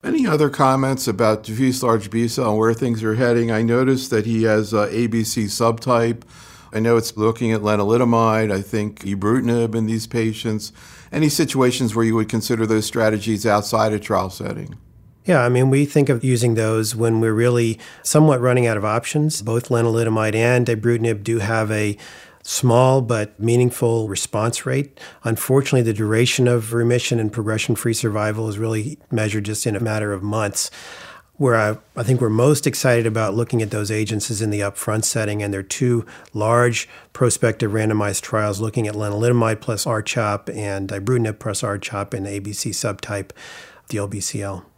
Any other comments about diffuse large B-cell and where things are heading? I noticed that he has ABC subtype. I know it's looking at lenalidomide, I think ibrutinib in these patients. Any situations where you would consider those strategies outside a trial setting? Yeah, I mean, we think of using those when we're really somewhat running out of options. Both lenalidomide and ibrutinib do have a small but meaningful response rate. Unfortunately, the duration of remission and progression-free survival is really measured just in a matter of months. Where I think we're most excited about looking at those agents is in the upfront setting, and there are two large prospective randomized trials looking at lenalidomide plus R-CHOP and ibrutinib plus R-CHOP in ABC subtype DLBCL.